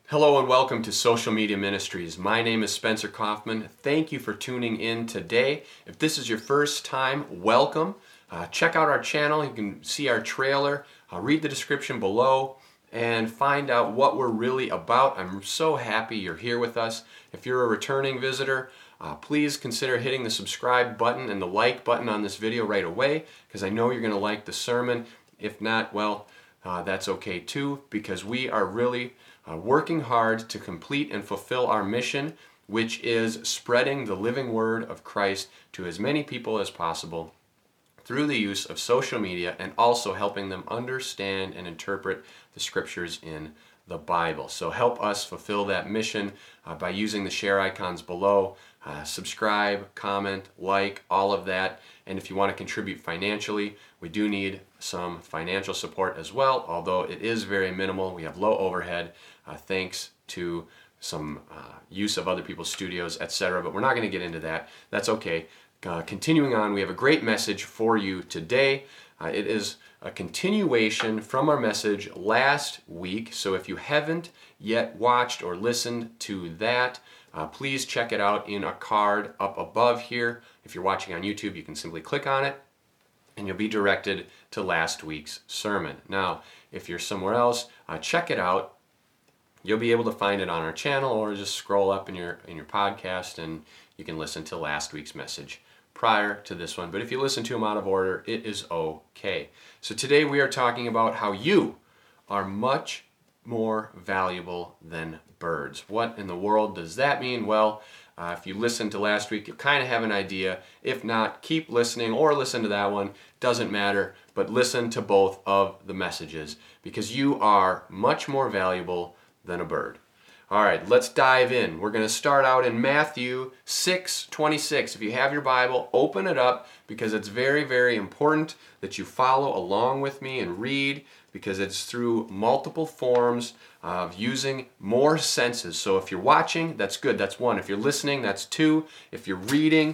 Hello and welcome to Social Media Ministries. My name is Spencer Kaufman. Thank you for tuning in today. If this is your first time, welcome. Check out our channel. You can see our trailer, read the description below, and find out what we're really about. I'm so happy you're here with us. If you're a returning visitor, please consider hitting the subscribe button and the like button on this video right away, because I know you're going to like the sermon. If not, well, that's okay too, because we are really working hard to complete and fulfill our mission, which is spreading the living word of Christ to as many people as possible through the use of social media, and also helping them understand and interpret the scriptures in the Bible. So help us fulfill that mission by using the share icons below. Subscribe, comment, like, all of that. And if you want to contribute financially, we do need some financial support as well, although it is very minimal. We have low overhead thanks to some use of other people's studios, etc. But we're not going to get into that. That's okay. Continuing on, we have a great message for you today. It is a continuation from our message last week. So if you haven't yet watched or listened to that, please check it out in a card up above here. If you're watching on YouTube, you can simply click on it and you'll be directed to last week's sermon. Now, if you're somewhere else, check it out. You'll be able to find it on our channel, or just scroll up in your podcast and you can listen to last week's message prior to this one. But if you listen to them out of order, it is okay. So today we are talking about how you are much more valuable than birds. What in the world does that mean? Well, if you listened to last week, you kind of have an idea. If not, keep listening or listen to that one. Doesn't matter, but listen to both of the messages, because you are much more valuable than a bird. All right, let's dive in. We're going to start out in Matthew 6:26. If you have your Bible, open it up, because it's very, very important that you follow along with me and read, because it's through multiple forms of using more senses. So if you're watching, that's good. That's one. If you're listening, that's two. If you're reading,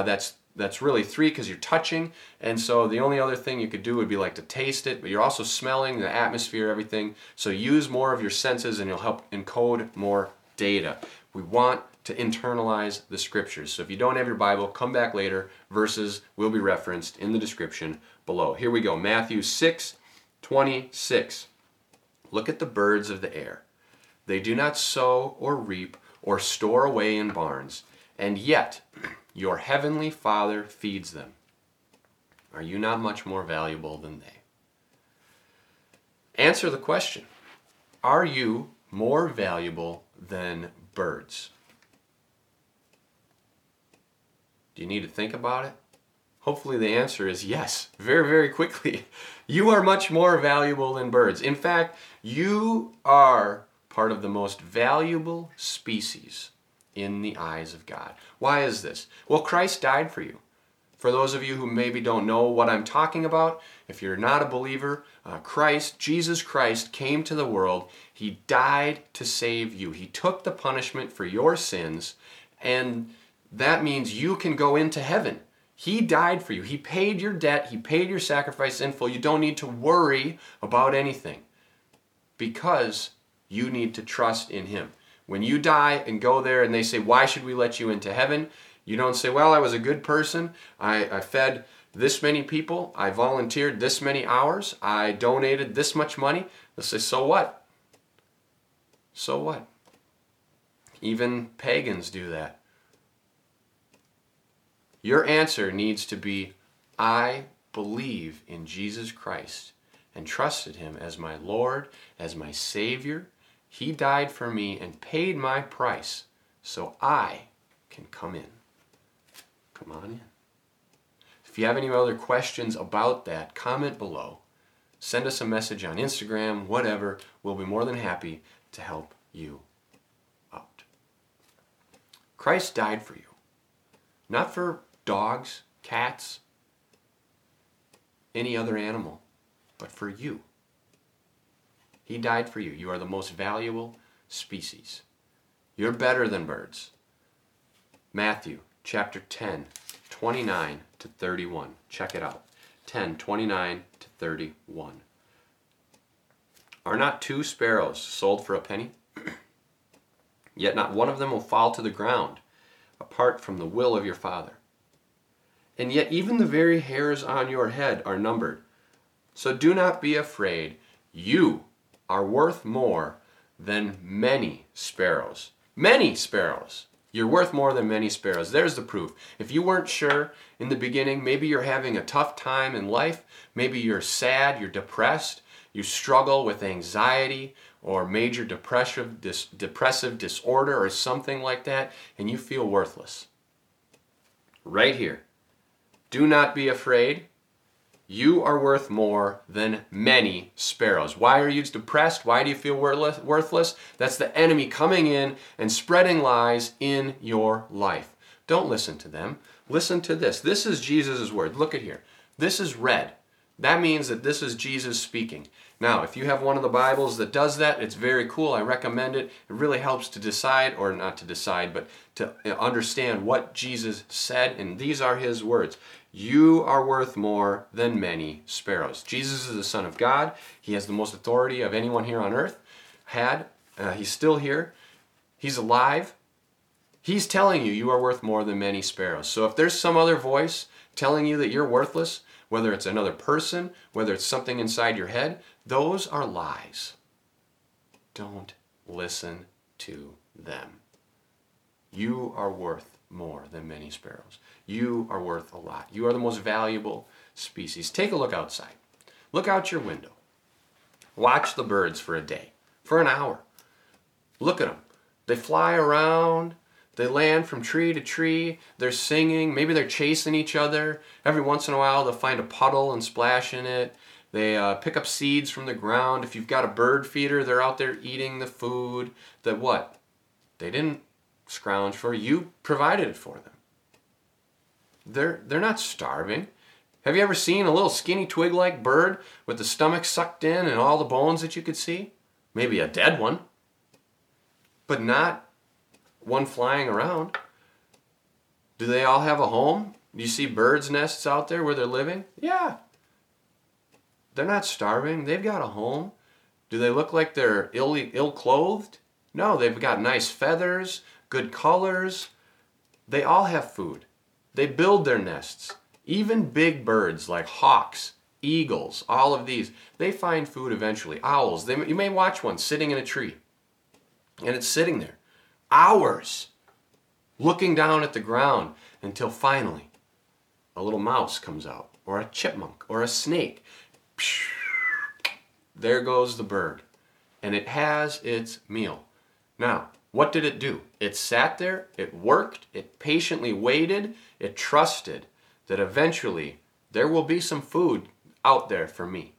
that's really three, because you're touching. And so the only other thing you could do would be like to taste it, but you're also smelling the atmosphere, everything. So use more of your senses and you'll help encode more data. We want to internalize the scriptures. So if you don't have your Bible, come back later. Verses will be referenced in the description below. Here we go. Matthew 6:26. Look at the birds of the air. They do not sow or reap or store away in barns, and yet your heavenly Father feeds them. Are you not much more valuable than they? Answer the question. Are you more valuable than birds? Do you need to think about it? Hopefully the answer is yes, very, very quickly. You are much more valuable than birds. In fact, you are part of the most valuable species in the eyes of God. Why is this? Well, Christ died for you. For those of you who maybe don't know what I'm talking about, if you're not a believer, Jesus Christ came to the world. He died to save you. He took the punishment for your sins, and that means you can go into heaven. He died for you. He paid your debt. He paid your sacrifice in full. You don't need to worry about anything, because you need to trust in Him. When you die and go there and they say, why should we let you into heaven? You don't say, well, I was a good person. I fed this many people. I volunteered this many hours. I donated this much money. They'll say, so what? So what? Even pagans do that. Your answer needs to be, I believe in Jesus Christ and trusted Him as my Lord, as my Savior. He died for me and paid my price so I can come in. Come on in. If you have any other questions about that, comment below. Send us a message on Instagram, whatever. We'll be more than happy to help you out. Christ died for you. Not for dogs, cats, any other animal, but for you. He died for you. You are the most valuable species. You're better than birds. Matthew chapter 10, 29 to 31. Check it out. 10, 29 to 31. Are not two sparrows sold for a penny? Yet not one of them will fall to the ground apart from the will of your Father. And yet even the very hairs on your head are numbered. So do not be afraid. You are worth more than many sparrows. Many sparrows. You're worth more than many sparrows. There's the proof. If you weren't sure in the beginning, maybe you're having a tough time in life, maybe you're sad, you're depressed, you struggle with anxiety or major depressive disorder or something like that, and you feel worthless. Right here. Do not be afraid. You are worth more than many sparrows. Why are you depressed? Why do you feel worthless? That's the enemy coming in and spreading lies in your life. Don't listen to them. Listen to this. This is Jesus' word. Look at here. This is red. That means that this is Jesus speaking. Now, if you have one of the Bibles that does that, it's very cool. I recommend it. It really helps to decide, or not to decide, but to understand what Jesus said, and these are his words. You are worth more than many sparrows. Jesus is the Son of God. He has the most authority of anyone here on earth. He's still here. He's alive. He's telling you you are worth more than many sparrows. So if there's some other voice telling you that you're worthless, whether it's another person, whether it's something inside your head, those are lies. Don't listen to them. You are worth more than many sparrows. You are worth a lot. You are the most valuable species. Take a look outside. Look out your window. Watch the birds for a day, for an hour. Look at them. They fly around. They land from tree to tree. They're singing. Maybe they're chasing each other. Every once in a while, they'll find a puddle and splash in it. They pick up seeds from the ground. If you've got a bird feeder, they're out there eating the food that what? They didn't scrounge for. You provided it for them. They're not starving. Have you ever seen a little skinny twig-like bird with the stomach sucked in and all the bones that you could see? Maybe a dead one, but not one flying around. Do they all have a home? Do you see birds' nests out there where they're living? Yeah. They're not starving. They've got a home. Do they look like they're ill-clothed? No, they've got nice feathers, good colors. They all have food. They build their nests. Even big birds like hawks, eagles, all of these, they find food eventually. Owls, you may watch one sitting in a tree, and it's sitting there hours looking down at the ground until finally a little mouse comes out, or a chipmunk, or a snake. There goes the bird, and it has its meal. Now, what did it do? It sat there, it worked, it patiently waited, it trusted that eventually there will be some food out there for me.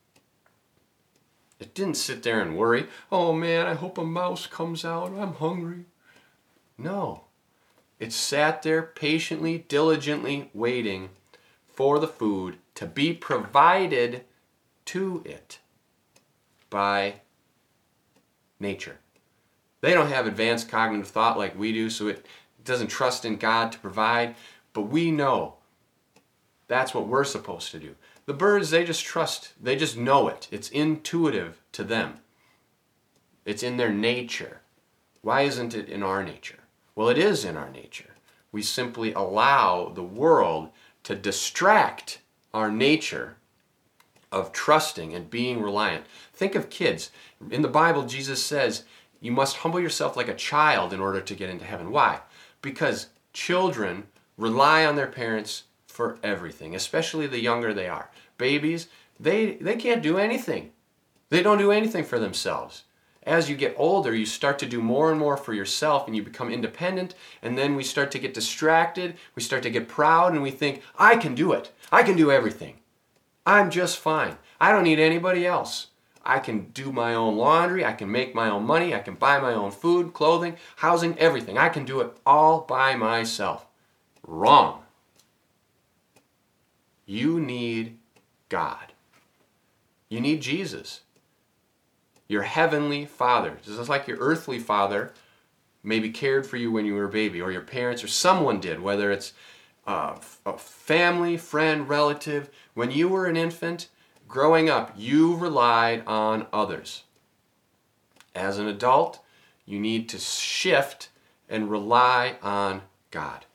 It didn't sit there and worry, oh man, I hope a mouse comes out, I'm hungry. No, it sat there patiently, diligently waiting for the food to be provided to it by nature. They don't have advanced cognitive thought like we do, so it doesn't trust in God to provide, but we know that's what we're supposed to do. The birds, they just trust, they just know it. It's intuitive to them. It's in their nature. Why isn't it in our nature? Well, it is in our nature. We simply allow the world to distract our nature of trusting and being reliant. Think of kids. In the Bible, Jesus says, you must humble yourself like a child in order to get into heaven. Why? Because children rely on their parents for everything, especially the younger they are. Babies, they can't do anything. They don't do anything for themselves. As you get older, you start to do more and more for yourself, and you become independent, and then we start to get distracted, we start to get proud, and we think, I can do it. I can do everything. I'm just fine. I don't need anybody else. I can do my own laundry, I can make my own money, I can buy my own food, clothing, housing, everything. I can do it all by myself. Wrong. You need God. You need Jesus. Your heavenly Father. Just like your earthly father maybe cared for you when you were a baby, or your parents, or someone did, whether it's a family, friend, relative. When you were an infant, growing up, you relied on others. As an adult, You need to shift and rely on God.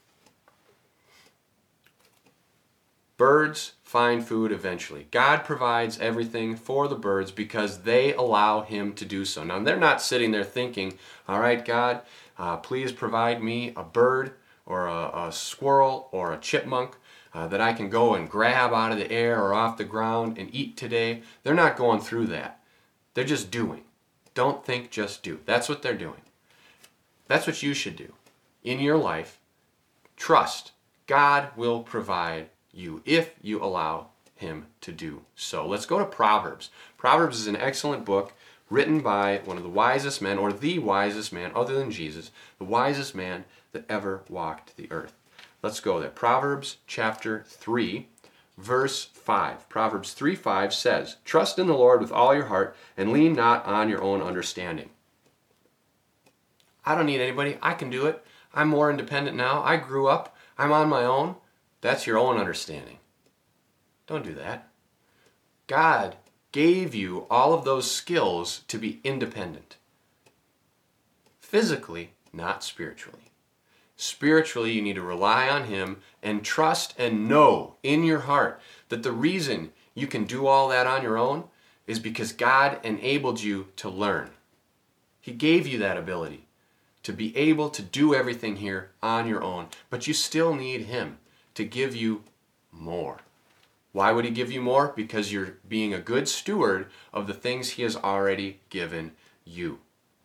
Birds find food eventually. God provides everything for the birds because they allow him to do so. Now, they're not sitting there thinking, all right, God, please provide me a bird or a squirrel or a chipmunk that I can go and grab out of the air or off the ground and eat today. They're not going through that. They're just doing. Don't think, just do. That's what they're doing. That's what you should do in your life. Trust. God will provide you if you allow him to do so. Let's go to Proverbs. Proverbs is an excellent book written by one of the wisest men, or the wisest man other than Jesus, the wisest man that ever walked the earth. Let's go there. Proverbs chapter 3, verse 5. Proverbs 3:5 says, "Trust in the Lord with all your heart and lean not on your own understanding." I don't need anybody. I can do it. I'm more independent now. I grew up. I'm on my own. That's your own understanding. Don't do that. God gave you all of those skills to be independent. Physically, not spiritually. Spiritually, you need to rely on him and trust and know in your heart that the reason you can do all that on your own is because God enabled you to learn. He gave you that ability to be able to do everything here on your own, but you still need him to give you more. Why would he give you more? Because you're being a good steward of the things he has already given you.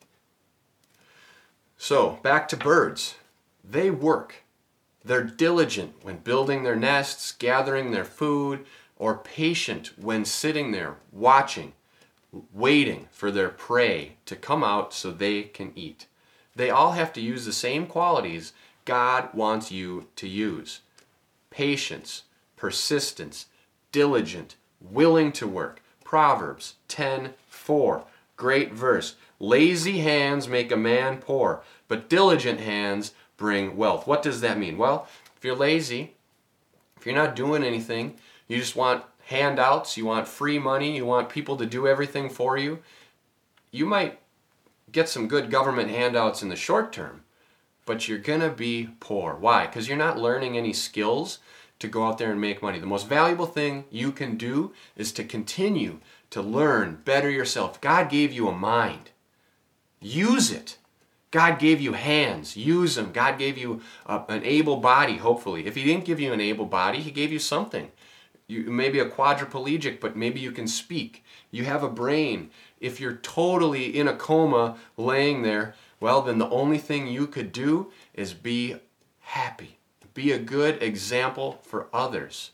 So, back to birds. They work. They're diligent when building their nests, gathering their food, or patient when sitting there watching, waiting for their prey to come out so they can eat. They all have to use the same qualities God wants you to use. Patience, persistence, diligent, willing to work. Proverbs 10:4, great verse. Lazy hands make a man poor, but diligent hands bring wealth. What does that mean? Well, if you're lazy, if you're not doing anything, you just want handouts, you want free money, you want people to do everything for you, you might get some good government handouts in the short term, but you're going to be poor. Why? Because you're not learning any skills to go out there and make money. The most valuable thing you can do is to continue to learn, better yourself. God gave you a mind. Use it. God gave you hands. Use them. God gave you an able body, hopefully. If he didn't give you an able body, he gave you something. You may be a quadriplegic, but maybe you can speak. You have a brain. If you're totally in a coma laying there, well, then the only thing you could do is be happy. Be a good example for others.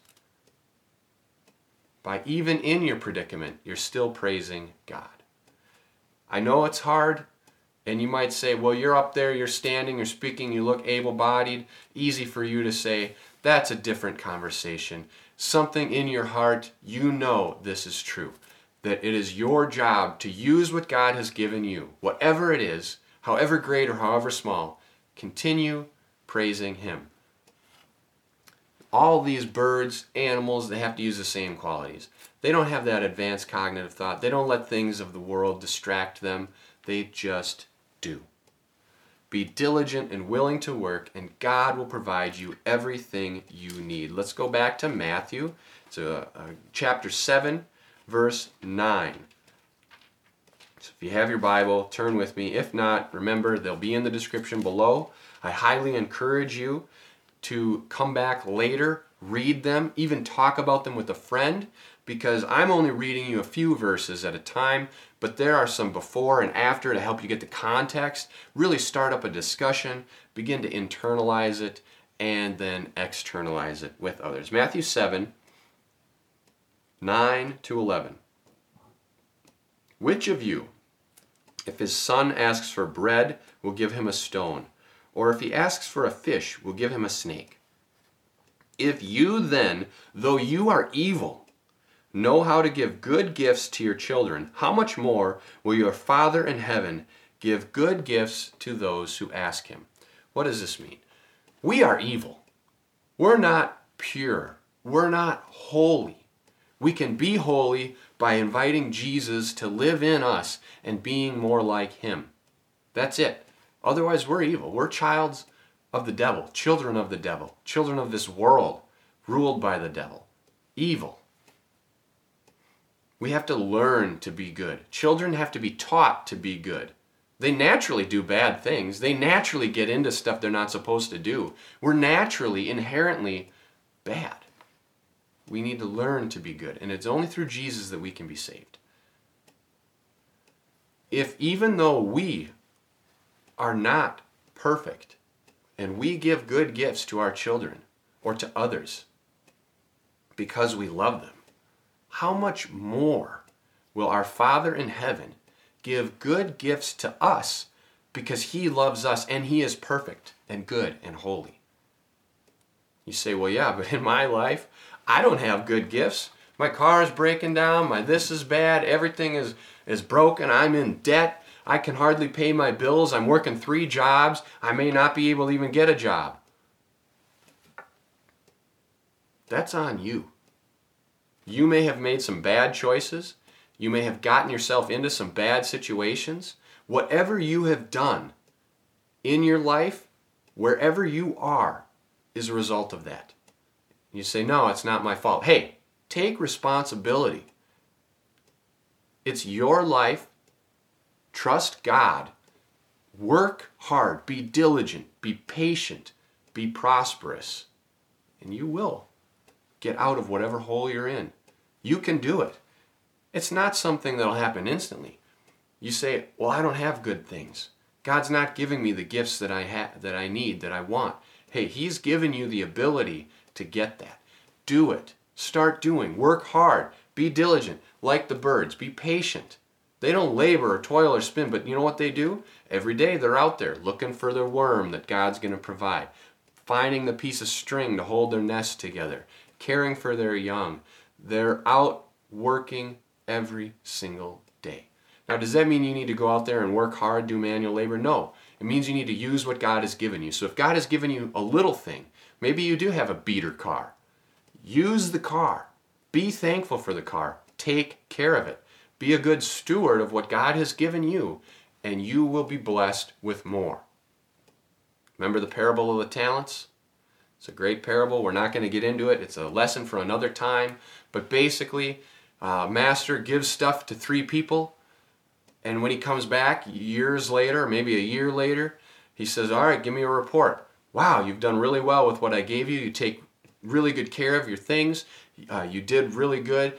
By even in your predicament, you're still praising God. I know it's hard, and you might say, well, you're up there, you're standing, you're speaking, you look able-bodied. Easy for you to say, that's a different conversation. Something in your heart, you know this is true. That it is your job to use what God has given you, whatever it is, however great or however small, continue praising him. All these birds, animals, they have to use the same qualities. They don't have that advanced cognitive thought. They don't let things of the world distract them. They just do. Be diligent and willing to work, and God will provide you everything you need. Let's go back to Matthew. It's chapter 7, verse 9. So if you have your Bible, turn with me. If not, remember, they'll be in the description below. I highly encourage you to come back later, read them, even talk about them with a friend, because I'm only reading you a few verses at a time, but there are some before and after to help you get the context, really start up a discussion, begin to internalize it, and then externalize it with others. Matthew 7, 9 to 11. Which of you, if his son asks for bread, will give him a stone? Or if he asks for a fish, will give him a snake? If you then, though you are evil, know how to give good gifts to your children, how much more will your Father in heaven give good gifts to those who ask him? What does this mean? We are evil. We're not pure. We're not holy. We can be holy by inviting Jesus to live in us and being more like him. That's it. Otherwise, we're evil. We're childs of the devil, children of the devil, children of this world, ruled by the devil. Evil. We have to learn to be good. Children have to be taught to be good. They naturally do bad things. They naturally get into stuff they're not supposed to do. We're naturally, inherently bad. We need to learn to be good. And it's only through Jesus that we can be saved. If even though we are not perfect and we give good gifts to our children or to others because we love them, how much more will our Father in heaven give good gifts to us because He loves us and He is perfect and good and holy? You say, well, yeah, but in my life, I don't have good gifts. My car is breaking down. My this is bad. Everything is broken. I'm in debt. I can hardly pay my bills. I'm working 3 jobs. I may not be able to even get a job. That's on you. You may have made some bad choices. You may have gotten yourself into some bad situations. Whatever you have done in your life, wherever you are, is a result of that. You say, no, it's not my fault. Hey, take responsibility. It's your life. Trust God. Work hard. Be diligent. Be patient. Be prosperous. And you will get out of whatever hole you're in. You can do it. It's not something that'll happen instantly. You say, well, I don't have good things. God's not giving me the gifts that I need, that I want. Hey, He's given you the ability to get that. Do it. Start doing. Work hard. Be diligent. Like the birds. Be patient. They don't labor or toil or spin, but you know what they do? Every day they're out there looking for their worm that God's going to provide, finding the piece of string to hold their nest together, caring for their young. They're out working every single day. Now, does that mean you need to go out there and work hard, do manual labor? No. It means you need to use what God has given you. So if God has given you a little thing, maybe you do have a beater car. Use the car. Be thankful for the car. Take care of it. Be a good steward of what God has given you, and you will be blessed with more. Remember the parable of the talents? It's a great parable. We're not going to get into it. It's a lesson for another time. But basically, master gives stuff to 3 people, and when he comes back years later, maybe a year later, he says, all right, give me a report. Wow, you've done really well with what I gave you. You take really good care of your things. You did really good.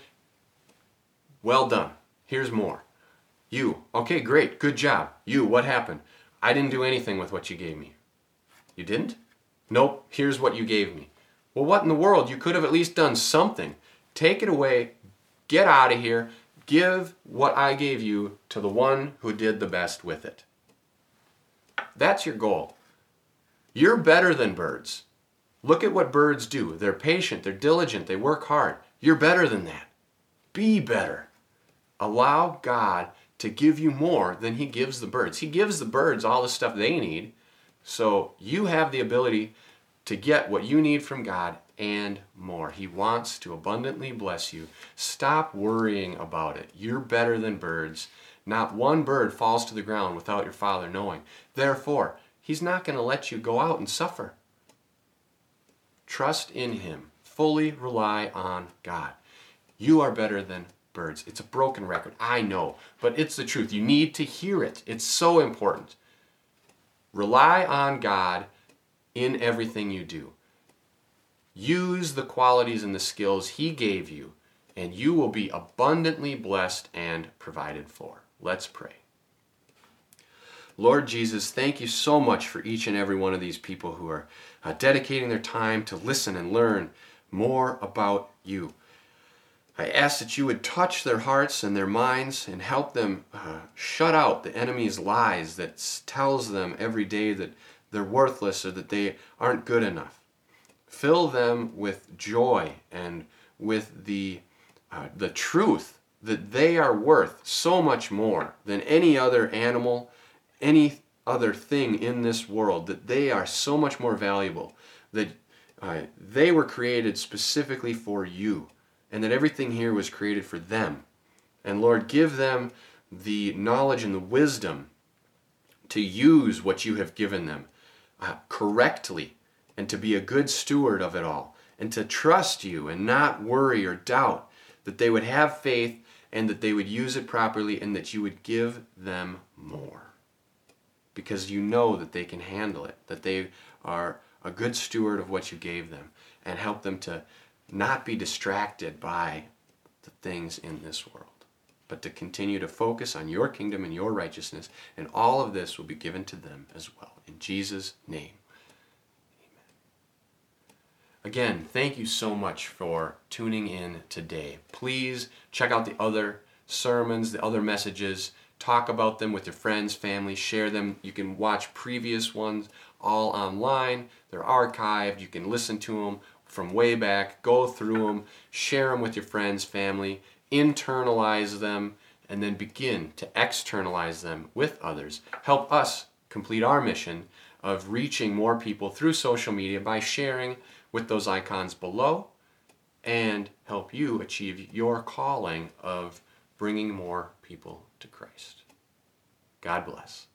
Well done. Here's more. You, okay, great, good job. You, what happened? I didn't do anything with what you gave me. You didn't? Nope, here's what you gave me. Well, what in the world? You could have at least done something. Take it away, get out of here, give what I gave you to the one who did the best with it. That's your goal. You're better than birds. Look at what birds do. They're patient, they're diligent, they work hard. You're better than that. Be better. Allow God to give you more than He gives the birds. He gives the birds all the stuff they need, so you have the ability to get what you need from God and more. He wants to abundantly bless you. Stop worrying about it. You're better than birds. Not one bird falls to the ground without your Father knowing. Therefore, He's not going to let you go out and suffer. Trust in Him. Fully rely on God. You are better than birds. It's a broken record, I know, but it's the truth. You need to hear it. It's so important. Rely on God in everything you do. Use the qualities and the skills He gave you, and you will be abundantly blessed and provided for. Let's pray. Lord Jesus, thank you so much for each and every one of these people who are dedicating their time to listen and learn more about you. I ask that you would touch their hearts and their minds and help them shut out the enemy's lies that tells them every day that they're worthless or that they aren't good enough. Fill them with joy and with the truth that they are worth so much more than any other animal, any other thing in this world, that they are so much more valuable, that they were created specifically for you, and that everything here was created for them. And Lord, give them the knowledge and the wisdom to use what you have given them correctly, and to be a good steward of it all, and to trust you and not worry or doubt, that they would have faith and that they would use it properly, and that you would give them more. Because you know that they can handle it, that they are a good steward of what you gave them, and help them to not be distracted by the things in this world, but to continue to focus on your kingdom and your righteousness, and all of this will be given to them as well. In Jesus' name. Again, thank you so much for tuning in today. Please check out the other sermons, the other messages. Talk about them with your friends, family, share them. You can watch previous ones all online. They're archived. You can listen to them from way back, go through them, share them with your friends, family, internalize them, and then begin to externalize them with others. Help us complete our mission of reaching more people through social media by sharing with those icons below, and help you achieve your calling of bringing more people to Christ. God bless.